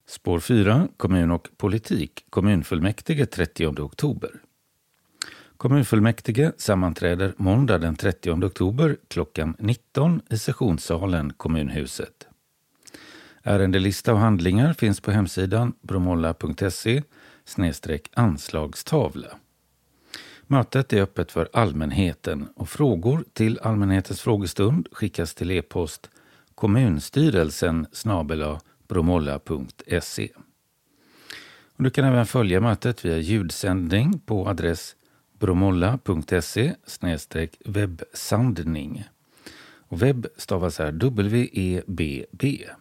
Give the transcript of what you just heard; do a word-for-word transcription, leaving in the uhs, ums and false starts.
Spår fyra, kommun och politik, kommunfullmäktige trettionde oktober. Kommunfullmäktige sammanträder måndag den trettionde oktober klockan nitton i sessionssalen Kommunhuset. Ärendelista och handlingar finns på hemsidan bromolla punkt se snedstreck anslagstavla. Mötet är öppet för allmänheten och frågor till allmänhetens frågestund skickas till e-post kommunstyrelsen snabel-a bromolla punkt se. Och du kan även följa mötet via ljudsändning på adress bromolla punkt se snedstreck webbsandning. Och webb stavas här W E B B.